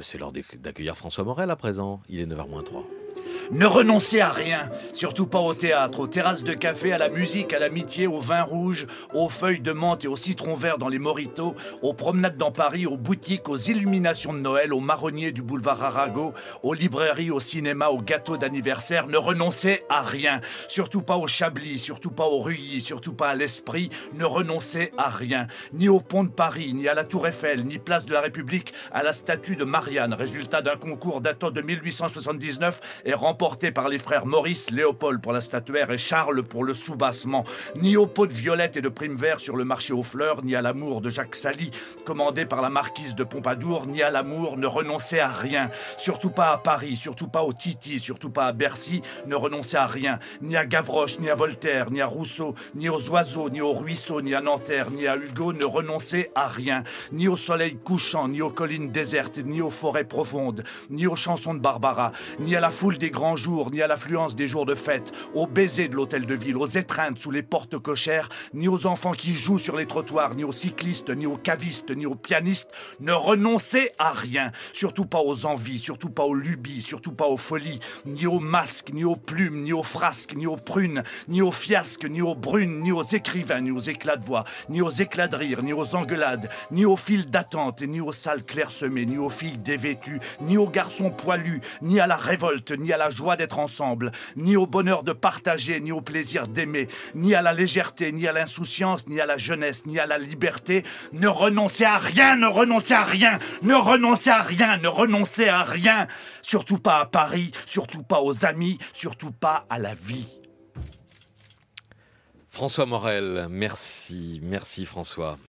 C'est l'heure d'accueillir François Morel à présent. Il est 9h moins 3. Ne renoncez à rien, surtout pas au théâtre, aux terrasses de café, à la musique, à l'amitié, au vin rouge, aux feuilles de menthe et au citron vert dans les mojitos, aux promenades dans Paris, aux boutiques, aux illuminations de Noël, aux marronniers du boulevard Arago, aux librairies, au cinéma, aux gâteaux d'anniversaire. Ne renoncez à rien, surtout pas au Chablis, surtout pas au Rully, surtout pas à l'Esprit. Ne renoncez à rien, ni au pont de Paris, ni à la Tour Eiffel, ni place de la République, à la statue de Marianne, résultat d'un concours datant de 1879 et remporté par les frères Maurice, Léopold pour la statuaire et Charles pour le soubassement, ni au pot de violettes et de primes verts sur le marché aux fleurs, ni à l'amour de Jacques Sally, commandé par la marquise de Pompadour, ni à l'amour. Ne renoncez à rien, surtout pas à Paris, surtout pas au Titi, surtout pas à Bercy. Ne renoncez à rien, ni à Gavroche, ni à Voltaire, ni à Rousseau, ni aux oiseaux, ni aux ruisseaux, ni à Nanterre, ni à Hugo. Ne renoncez à rien, ni au soleil couchant, ni aux collines désertes, ni aux forêts profondes, ni aux chansons de Barbara, ni à la foule des grands jours, ni à l'affluence des jours de fête, aux baisers de l'hôtel de ville, aux étreintes sous les portes cochères, ni aux enfants qui jouent sur les trottoirs, ni aux cyclistes, ni aux cavistes, ni aux pianistes. Ne renoncez à rien, surtout pas aux envies, surtout pas aux lubies, surtout pas aux folies, ni aux masques, ni aux plumes, ni aux frasques, ni aux prunes, ni aux fiasques, ni aux brunes, ni aux écrivains, ni aux éclats de voix, ni aux éclats de rire, ni aux engueulades, ni aux files d'attente, ni aux salles clairsemées, ni aux filles dévêtues, ni aux garçons poilus, ni à la révolte, ni à la joie d'être ensemble, ni au bonheur de partager, ni au plaisir d'aimer, ni à la légèreté, ni à l'insouciance, ni à la jeunesse, ni à la liberté. Ne renoncez à rien, ne renoncez à rien, ne renoncez à rien, ne renoncez à rien. Surtout pas à Paris, surtout pas aux amis, surtout pas à la vie. François Morel, merci François.